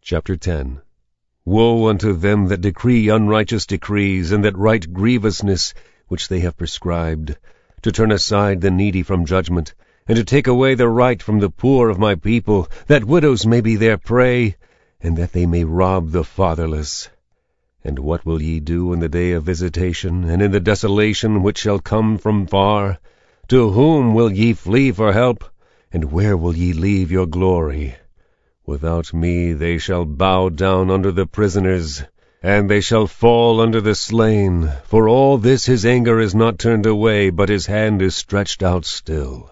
Chapter 10. Woe unto them that decree unrighteous decrees, and that write grievousness which they have prescribed, to turn aside the needy from judgment, and to take away the right from the poor of my people, that widows may be their prey, and that they may rob the fatherless. And what will ye do in the day of visitation, and in the desolation which shall come from far? To whom will ye flee for help? And where will ye leave your glory? Without me they shall bow down under the prisoners, and they shall fall under the slain. For all this his anger is not turned away, but his hand is stretched out still.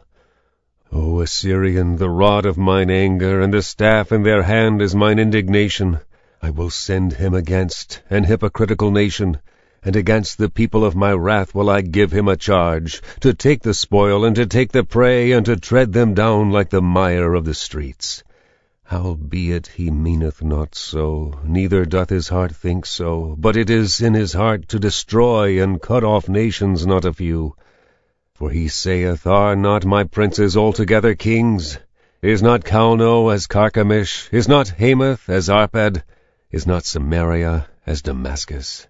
O Assyrian, the rod of mine anger, and the staff in their hand is mine indignation. I will send him against an hypocritical nation, and against the people of my wrath will I give him a charge, to take the spoil, and to take the prey, and to tread them down like the mire of the streets. Howbeit he meaneth not so, neither doth his heart think so, but it is in his heart to destroy and cut off nations not a few. For he saith, Are not my princes altogether kings? Is not Calno as Carchemish? Is not Hamath as Arpad? Is not Samaria as Damascus?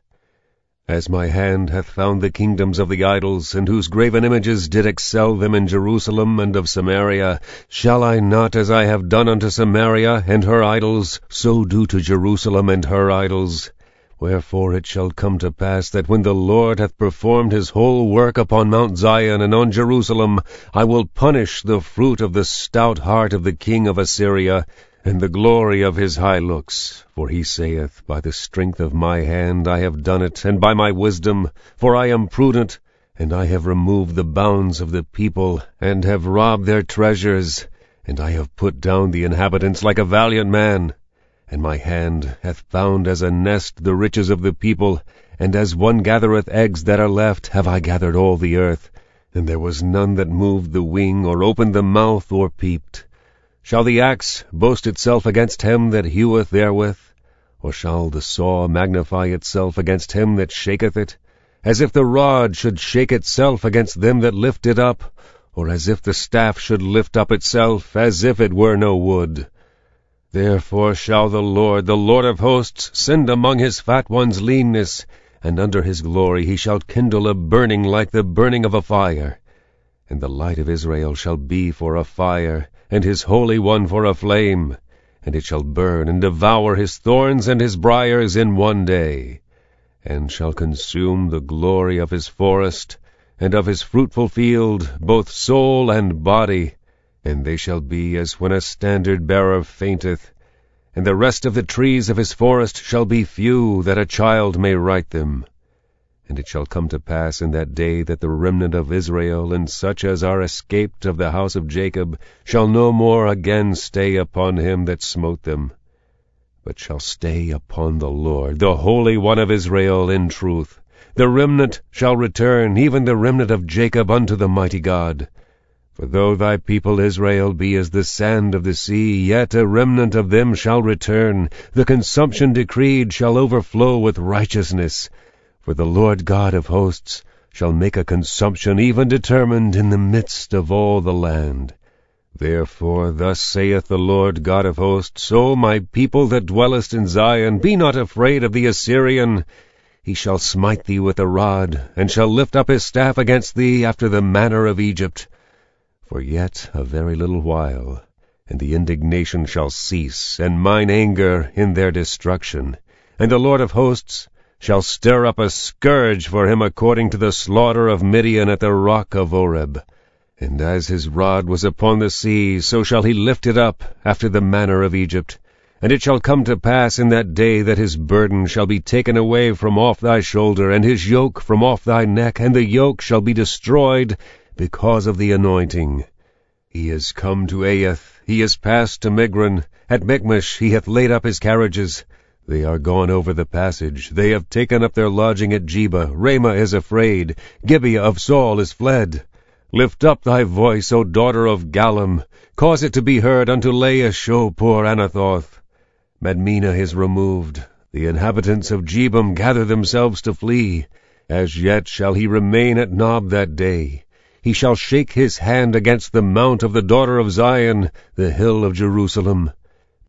As my hand hath found the kingdoms of the idols, and whose graven images did excel them in Jerusalem and of Samaria, shall I not, as I have done unto Samaria and her idols, so do to Jerusalem and her idols? Wherefore it shall come to pass that when the Lord hath performed his whole work upon Mount Zion and on Jerusalem, I will punish the fruit of the stout heart of the king of Assyria, and the glory of his high looks. For he saith, By the strength of my hand I have done it, and by my wisdom, for I am prudent, and I have removed the bounds of the people, and have robbed their treasures, and I have put down the inhabitants like a valiant man. And my hand hath found as a nest the riches of the people, and as one gathereth eggs that are left, have I gathered all the earth, and there was none that moved the wing, or opened the mouth, or peeped. Shall the axe boast itself against him that heweth therewith? Or shall the saw magnify itself against him that shaketh it? As if the rod should shake itself against them that lift it up, or as if the staff should lift up itself, as if it were no wood. Therefore shall the Lord of hosts, send among his fat ones leanness, and under his glory he shall kindle a burning like the burning of a fire. And the light of Israel shall be for a fire, and his Holy One for a flame, and it shall burn and devour his thorns and his briers in one day, and shall consume the glory of his forest, and of his fruitful field, both soul and body, and they shall be as when a standard-bearer fainteth, and the rest of the trees of his forest shall be few, that a child may write them. And it shall come to pass in that day that the remnant of Israel, and such as are escaped of the house of Jacob, shall no more again stay upon him that smote them, but shall stay upon the Lord, the Holy One of Israel, in truth. The remnant shall return, even the remnant of Jacob, unto the mighty God. For though thy people Israel be as the sand of the sea, yet a remnant of them shall return. The consumption decreed shall overflow with righteousness. For the Lord God of hosts shall make a consumption even determined in the midst of all the land. Therefore thus saith the Lord God of hosts, O my people that dwellest in Zion, be not afraid of the Assyrian. He shall smite thee with a rod, and shall lift up his staff against thee after the manner of Egypt. For yet a very little while, and the indignation shall cease, and mine anger in their destruction. And the Lord of hosts shall stir up a scourge for him according to the slaughter of Midian at the rock of Oreb. And as his rod was upon the sea, so shall he lift it up after the manner of Egypt. And it shall come to pass in that day that his burden shall be taken away from off thy shoulder, and his yoke from off thy neck, and the yoke shall be destroyed because of the anointing. He is come to Aiath, he is passed to Migron, at Michmash he hath laid up his carriages. They are gone over the passage, they have taken up their lodging at Jeba. Ramah is afraid, Gibeah of Saul is fled. Lift up thy voice, O daughter of Gallim, cause it to be heard unto Laish, O poor Anathoth. Madmenah is removed, the inhabitants of Jebim gather themselves to flee. As yet shall he remain at Nob that day. He shall shake his hand against the mount of the daughter of Zion, the hill of Jerusalem.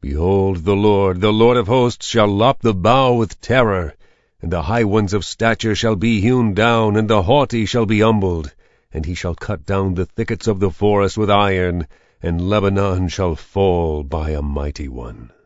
Behold, the Lord of hosts, shall lop the bough with terror, and the high ones of stature shall be hewn down, and the haughty shall be humbled. And he shall cut down the thickets of the forest with iron, and Lebanon shall fall by a mighty one.